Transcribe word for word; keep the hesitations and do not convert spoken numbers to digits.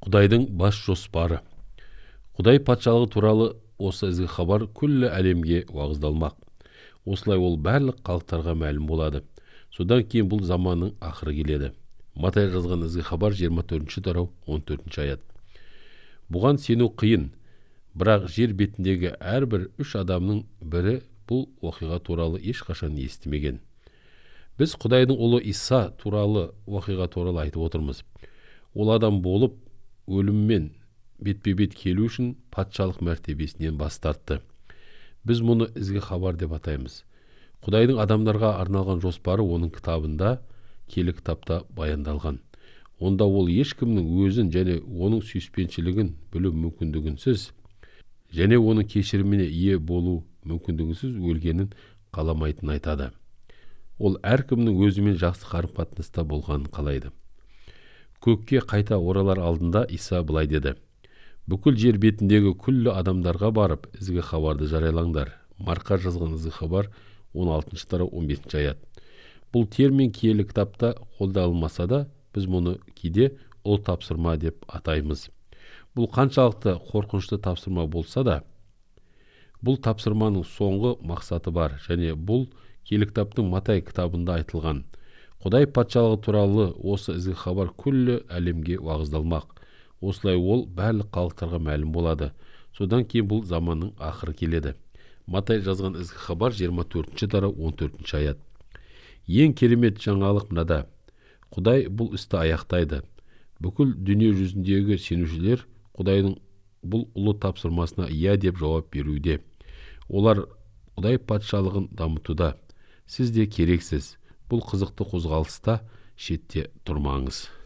Құдайдың бас жоспары. Құдай патшалығы туралы осы ізгі хабар күллі әлемге уағыздалмақ. Осылай ол барлық халықтарға мәлім болады. Содан кейін бұл заманның ақыры келеді. Матай жазған ізгі хабар жиырма төртінші тарау он төртінші аят. Бұған сену қиын, бірақ жер бетіндегі әрбір үш адамның бірі бұл оқиға туралы ешқашан естімеген. Біз Құдайдың ұлы Иса туралы оқиға туралы айтып отырмыз. Ол адам болып, өліммен бетпе-бет келу үшін патшалық мәртебесінен бас тартты. Біз мұны ізгі хабар деп атаймыз. Құдайдың адамдарға арналған жоспары оның кітабында, келі кітапта баяндалған. Онда ол ешкімнің өзін және оның сүйіспеншілігін білу мүмкіндігінсіз, және оның кешіріміне ие болу мүмкіндігінсіз өлгенін қаламайтынын айтады. Ол әркімнің өзімен жақсы қарым-қатынаста болғанын қалайды. Көкке қайта оралар алдында Иса былай деді: бүкіл жер бетіндегі күллі адамдарға барып ізгі хабарды жариялаңдар. Марқа жазған ізгі хабар он алтыншы тарау он бесінші аят. Бұл термин киелі кітапта қолданылмаса да, біз мұны кейде ұлы тапсырма деп атаймыз. Бұл қаншалықты қорқынышты тапсырма болса да, бұл тапсырманың соңғы мақсаты бар, және бұл киелі кітаптың Матай кітабында айтылған. Құдай патшалығы туралы осы ізгі хабар күллі әлемге уағыздалмақ. Осылай ол барлық халықтарға мәлім болады. Содан кейін бұл заманның ақыры келеді. Матай жазған ізгі хабар жиырма төртінші тарау он төртінші аят. Ең керемет жаңалық мынада: Құдай бұл істі аяқтайды. Бүкіл дүние жүзіндегі сенушілер Құдайдың бұл ұлы тапсырмасына иә деп жауап беруде. Олар Құдай патшалығын дамытуда. Сіз де керексіз. Бұл қызықты қозғалыста шетте тұрмаңыз.